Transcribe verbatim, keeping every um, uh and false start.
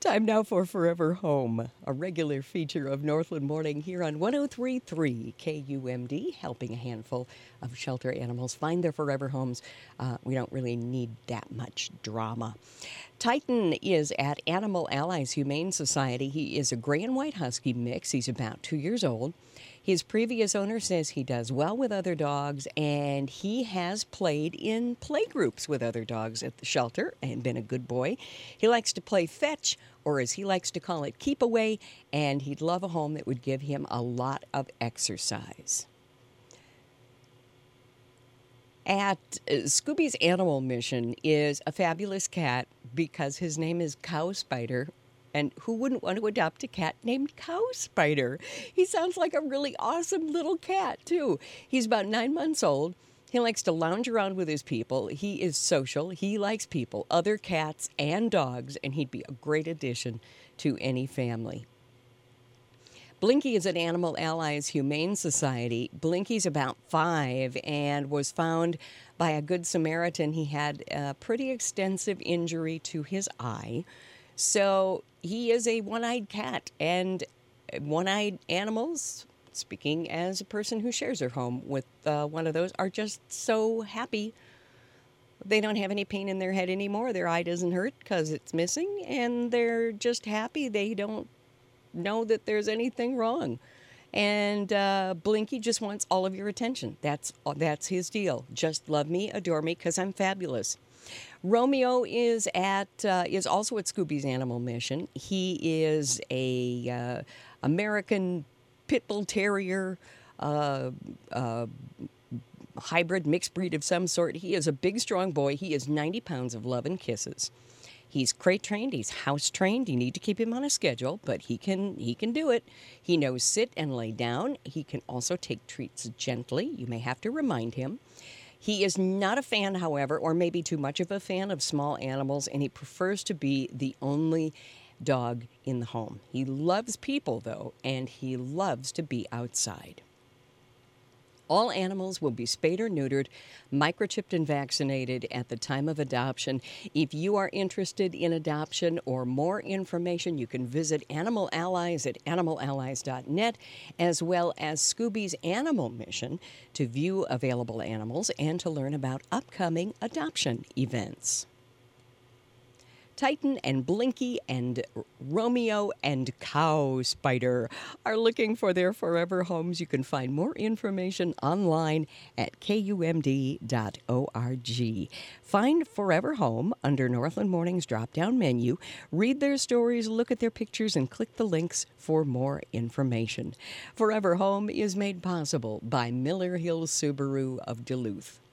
Time now for Forever Home, a regular feature of Northland Morning here on one oh three point three K U M D, helping a handful of shelter animals find their forever homes. Uh, we don't really need that much drama. Titan is at Animal Allies Humane Society. He is a gray and white husky mix. He's about two years old. His previous owner says he does well with other dogs, and he has played in play groups with other dogs at the shelter and been a good boy. He likes to play fetch, or as he likes to call it, keep away, and he'd love a home that would give him a lot of exercise. At uh, Scooby's Animal Mission is a fabulous cat because his name is Cow Spider. And who wouldn't want to adopt a cat named Cow Spider? He sounds like a really awesome little cat, too. He's about nine months old. He likes to lounge around with his people. He is social. He likes people, other cats and dogs, and he'd be a great addition to any family. Blinky is at Animal Allies Humane Society. Blinky's about five and was found by a Good Samaritan. He had a pretty extensive injury to his eye. So he is a one-eyed cat, and one-eyed animals, speaking as a person who shares their home with uh, one of those, are just so happy. They don't have any pain in their head anymore. Their eye doesn't hurt because it's missing, and they're just happy. They don't know that there's anything wrong. And uh, Blinky just wants all of your attention. That's that's his deal. Just love me, adore me, because I'm fabulous. Romeo is at uh, is also at Scooby's Animal Mission. He is a uh, American Pit Bull Terrier, uh, uh, hybrid mixed breed of some sort. He is a big, strong boy. He is ninety pounds of love and kisses. He's crate trained. He's house trained. You need to keep him on a schedule, but he can he can do it. He knows sit and lay down. He can also take treats gently. You may have to remind him. He is not a fan, however, or maybe too much of a fan of small animals, and he prefers to be the only dog in the home. He loves people, though, and he loves to be outside. All animals will be spayed or neutered, microchipped and vaccinated at the time of adoption. If you are interested in adoption or more information, you can visit Animal Allies at animal allies dot net, as well as Scooby's Animal Mission to view available animals and to learn about upcoming adoption events. Titan and Blinky and Romeo and Cow Spider are looking for their forever homes. You can find more information online at K U M D dot org. Find Forever Home under Northland Morning's drop-down menu. Read their stories, look at their pictures, and click the links for more information. Forever Home is made possible by Miller Hill Subaru of Duluth.